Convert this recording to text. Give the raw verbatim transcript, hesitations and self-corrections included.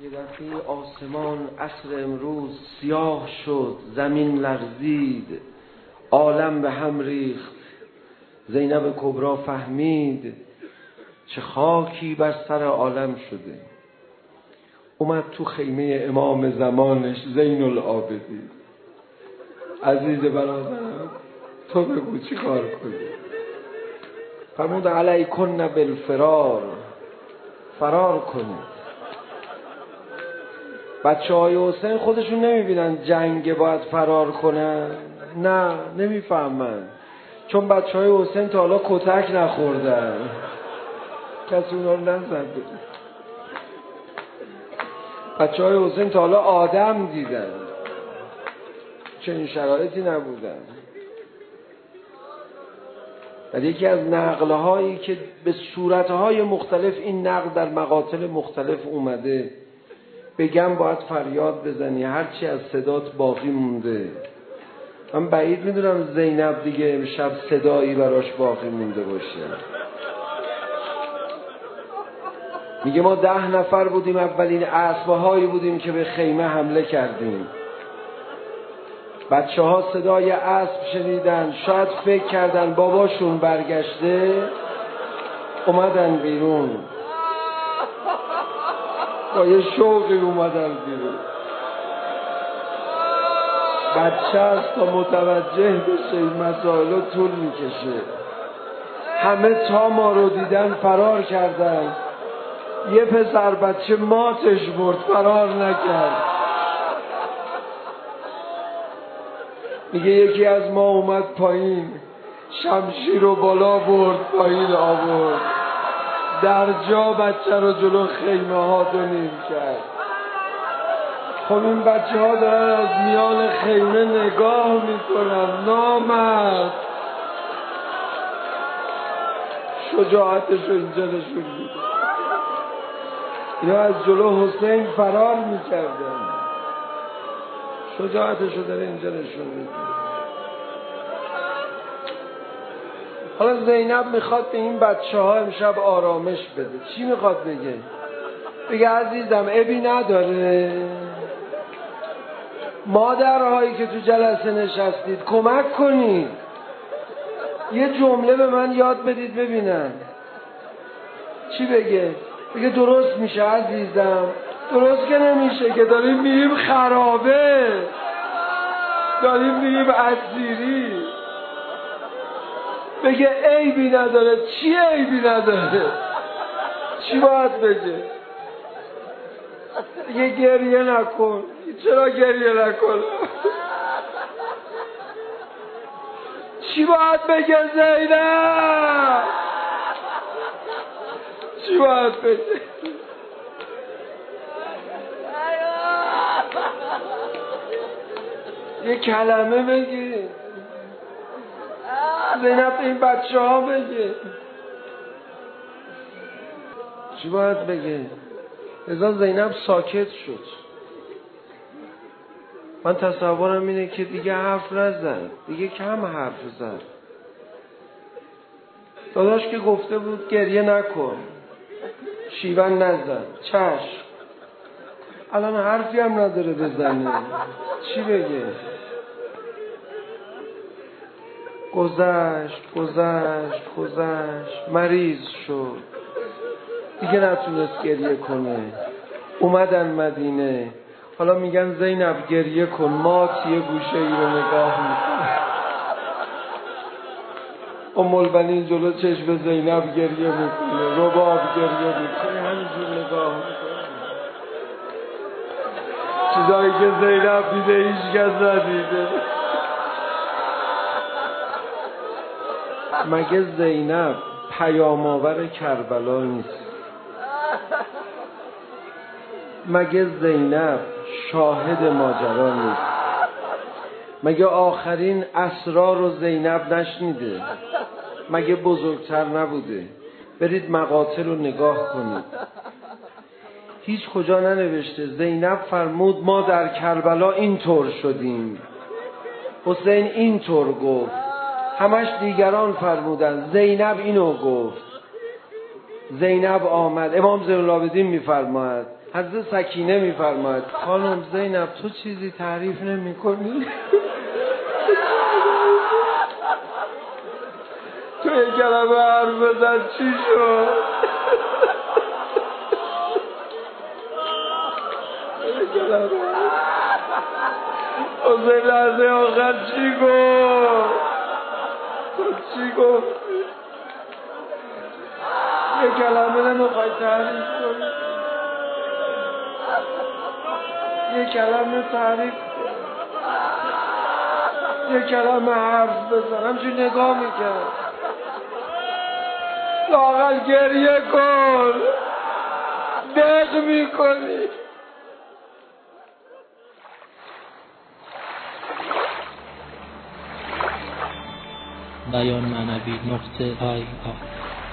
یه دفعه آسمان عصر امروز سیاه شد، زمین لرزید، عالم به هم ریخت. زینب کبرا فهمید چه خاکی بر سر عالم شده. اومد تو خیمه امام زمانش زین العابدین. عزیز برادرم تو بگو چی کار کنی؟ فرمود علیکن بالفرار، فرار کنید. بچه های حسین خودشون نمیبینن جنگ باید فرار کنن؟ نه، نمیفهمن، چون بچه های حسین تا حالا کتک نخوردن، کسی اونا رو نزده. بچه های حسین تا حالا آدم دیدن، چنین شرایطی نبودن. در یکی از نقلهایی که به صورتهای مختلف این نقل در مقاتل مختلف اومده، بگم باید فریاد بزنی، هرچی از صدات باقی مونده. من بعید میدونم زینب دیگه امشب صدایی براش باقی مونده باشه. میگه ما ده نفر بودیم، اولین اسبهایی بودیم که به خیمه حمله کردیم. بچه ها صدای اسب شنیدن، شاید فکر کردن باباشون برگشته، اومدن بیرون، با یه شوقی اومدن بیرون. بچه هست تا متوجه بشه این مسائل طول میکشه. همه تا ما رو دیدن فرار کردن، یه پسر بچه ماتش برد، فرار نکرد. میگه یکی از ما اومد پایین، شمشیر رو بالا برد، پایین آورد، در جا بچه رو جلو خیمه ها دو نیم کرد. خب این بچه ها دارن از میان خیمه نگاه میکنن. نامرد شجاعتش رو اینجا نشون میده. اینا از جلو حسین فرار میکردن، شجاعتش رو داره اینجا نشون میده. حالا زینب میخواد به این بچه ها امشب آرامش بده. چی میخواد بگه؟ بگه عزیزم عیبی نداره، مادرهایی که تو جلسه نشستید کمک کنید، یه جمله به من یاد بدید ببینم. چی بگه؟ بگه درست میشه عزیزم، درست که نمیشه که، داریم میریم خرابه، داریم میریم اسیری. بگه عیبی نداره. چی عیبی نداره؟ چی باید بگه؟ بگه گریه نکن. چرا گریه نکن؟ چی باید بگه زینب؟ چی باید بگه؟ یه کلمه بگی زینب، این بچه ها بگه. چی باید بگه؟ ازا زینب ساکت شد. من تصورم اینه که دیگه حرف نزد، دیگه کم حرف زد. داداش که گفته بود گریه نکن، شیون نزد، چشم. الان حرفی هم نداره بزنه، چی بگه؟ گذشت گذشت گذشت، مریض شد، دیگه نتونست گریه کنه. اومدن مدینه، حالا میگن زینب گریه کن. مات یه گوشه ای رو نگاه میکنه. ام البنین جلو چشم زینب گریه میکنه، رباب گریه میکنه، همینجور نگاه میکنه. چیزایی که زینب دیده هیچ کس ندیده. مگه زینب پیام‌آور کربلا نیست؟ مگه زینب شاهد ماجرا نیست؟ مگه آخرین اسرار رو زینب نشنیده؟ مگه بزرگتر نبوده؟ برید مقاتل رو نگاه کنید، هیچ کجا ننوشته زینب فرمود ما در کربلا اینطور شدیم، حسین اینطور گفت، همش دیگران فرمودن، زینب اینو گفت. زینب آمد، امام زین العابدین میفرماید حضرت سکینه میفرماید خانم زینب تو چیزی تعریف نمی کنی؟ تو یک کلمه حرف بزن چی شد؟ یک کلمه حسین لحظه آخر چی گفت؟ تو چی گفت؟ یک کلمه نمیخوای تعریف کنی؟ یک کلمه تعریف یک کلمه حرف بزن. همچون نگاه میکرد لااقل گریه کن، دق میکنی. بیان معنوی نقطه آی آی